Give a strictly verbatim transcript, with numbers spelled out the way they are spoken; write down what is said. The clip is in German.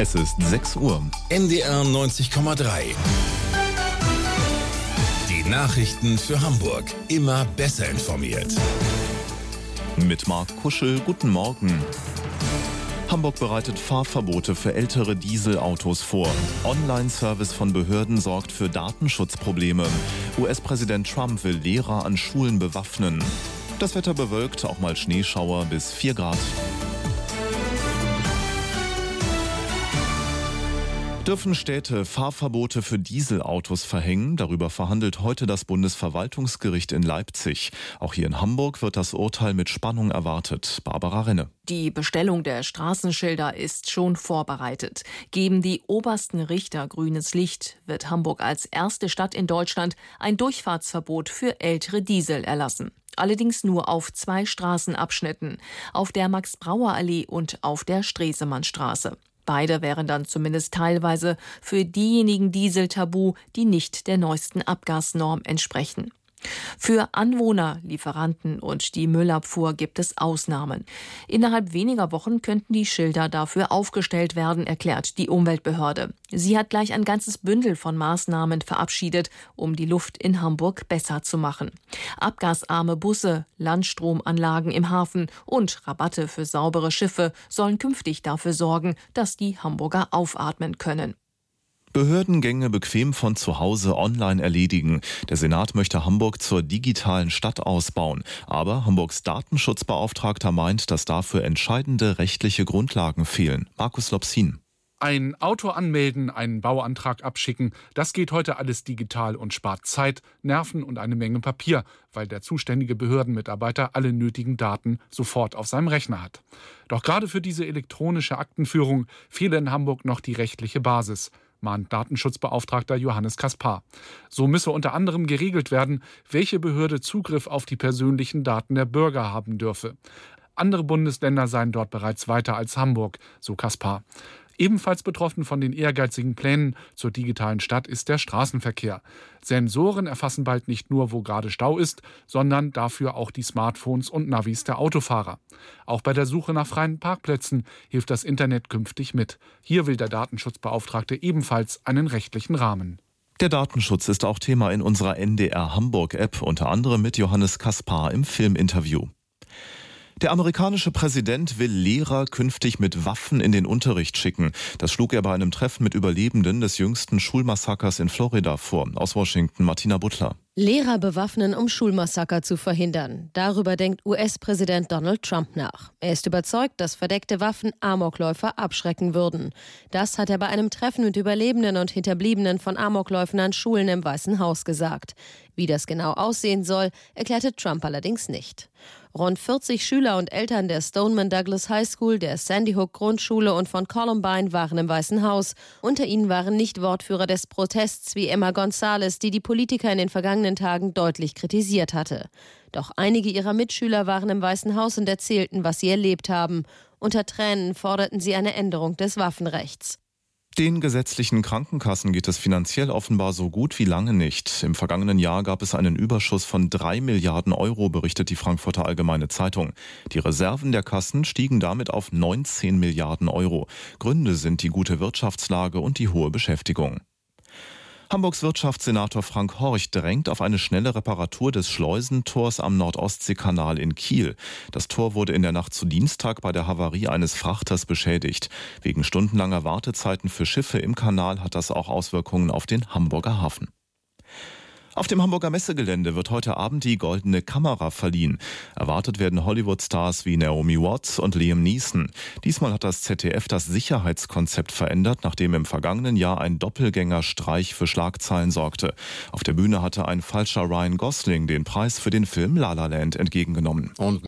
Es ist sechs Uhr. N D R neunzig Komma drei. Die Nachrichten für Hamburg. Immer besser informiert. Mit Marc Kuschel, guten Morgen. Hamburg bereitet Fahrverbote für ältere Dieselautos vor. Online-Service von Behörden sorgt für Datenschutzprobleme. U S-Präsident Trump will Lehrer an Schulen bewaffnen. Das Wetter bewölkt, auch mal Schneeschauer bis vier Grad. Dürfen Städte Fahrverbote für Dieselautos verhängen? Darüber verhandelt heute das Bundesverwaltungsgericht in Leipzig. Auch hier in Hamburg wird das Urteil mit Spannung erwartet. Barbara Renne. Die Bestellung der Straßenschilder ist schon vorbereitet. Geben die obersten Richter grünes Licht, wird Hamburg als erste Stadt in Deutschland ein Durchfahrtsverbot für ältere Diesel erlassen. Allerdings nur auf zwei Straßenabschnitten, auf der Max-Brauer-Allee und auf der Stresemannstraße. Beide wären dann zumindest teilweise für diejenigen Diesel tabu, die nicht der neuesten Abgasnorm entsprechen. Für Anwohner, Lieferanten und die Müllabfuhr gibt es Ausnahmen. Innerhalb weniger Wochen könnten die Schilder dafür aufgestellt werden, erklärt die Umweltbehörde. Sie hat gleich ein ganzes Bündel von Maßnahmen verabschiedet, um die Luft in Hamburg besser zu machen. Abgasarme Busse, Landstromanlagen im Hafen und Rabatte für saubere Schiffe sollen künftig dafür sorgen, dass die Hamburger aufatmen können. Behördengänge bequem von zu Hause online erledigen. Der Senat möchte Hamburg zur digitalen Stadt ausbauen. Aber Hamburgs Datenschutzbeauftragter meint, dass dafür entscheidende rechtliche Grundlagen fehlen. Markus Lopsin. Ein Auto anmelden, einen Bauantrag abschicken, das geht heute alles digital und spart Zeit, Nerven und eine Menge Papier, weil der zuständige Behördenmitarbeiter alle nötigen Daten sofort auf seinem Rechner hat. Doch gerade für diese elektronische Aktenführung fehle in Hamburg noch die rechtliche Basis, mahnt Datenschutzbeauftragter Johannes Kaspar. So müsse unter anderem geregelt werden, welche Behörde Zugriff auf die persönlichen Daten der Bürger haben dürfe. Andere Bundesländer seien dort bereits weiter als Hamburg, so Kaspar. Ebenfalls betroffen von den ehrgeizigen Plänen zur digitalen Stadt ist der Straßenverkehr. Sensoren erfassen bald nicht nur, wo gerade Stau ist, sondern dafür auch die Smartphones und Navis der Autofahrer. Auch bei der Suche nach freien Parkplätzen hilft das Internet künftig mit. Hier will der Datenschutzbeauftragte ebenfalls einen rechtlichen Rahmen. Der Datenschutz ist auch Thema in unserer N D R Hamburg-App, unter anderem mit Johannes Kaspar im Filminterview. Der amerikanische Präsident will Lehrer künftig mit Waffen in den Unterricht schicken. Das schlug er bei einem Treffen mit Überlebenden des jüngsten Schulmassakers in Florida vor. Aus Washington, Martina Butler. Lehrer bewaffnen, um Schulmassaker zu verhindern. Darüber denkt U S-Präsident Donald Trump nach. Er ist überzeugt, dass verdeckte Waffen Amokläufer abschrecken würden. Das hat er bei einem Treffen mit Überlebenden und Hinterbliebenen von Amokläufen an Schulen im Weißen Haus gesagt. Wie das genau aussehen soll, erklärte Trump allerdings nicht. Rund vierzig Schüler und Eltern der Stoneman Douglas High School, der Sandy Hook Grundschule und von Columbine waren im Weißen Haus. Unter ihnen waren nicht Wortführer des Protests wie Emma Gonzalez, die die Politiker in den vergangenen Tagen deutlich kritisiert hatte. Doch einige ihrer Mitschüler waren im Weißen Haus und erzählten, was sie erlebt haben. Unter Tränen forderten sie eine Änderung des Waffenrechts. Den gesetzlichen Krankenkassen geht es finanziell offenbar so gut wie lange nicht. Im vergangenen Jahr gab es einen Überschuss von drei Milliarden Euro, berichtet die Frankfurter Allgemeine Zeitung. Die Reserven der Kassen stiegen damit auf neunzehn Milliarden Euro. Gründe sind die gute Wirtschaftslage und die hohe Beschäftigung. Hamburgs Wirtschaftssenator Frank Horch drängt auf eine schnelle Reparatur des Schleusentors am Nordostseekanal in Kiel. Das Tor wurde in der Nacht zu Dienstag bei der Havarie eines Frachters beschädigt. Wegen stundenlanger Wartezeiten für Schiffe im Kanal hat das auch Auswirkungen auf den Hamburger Hafen. Auf dem Hamburger Messegelände wird heute Abend die Goldene Kamera verliehen. Erwartet werden Hollywood-Stars wie Naomi Watts und Liam Neeson. Diesmal hat das Z D F das Sicherheitskonzept verändert, nachdem im vergangenen Jahr ein Doppelgängerstreich für Schlagzeilen sorgte. Auf der Bühne hatte ein falscher Ryan Gosling den Preis für den Film La La Land entgegengenommen. Und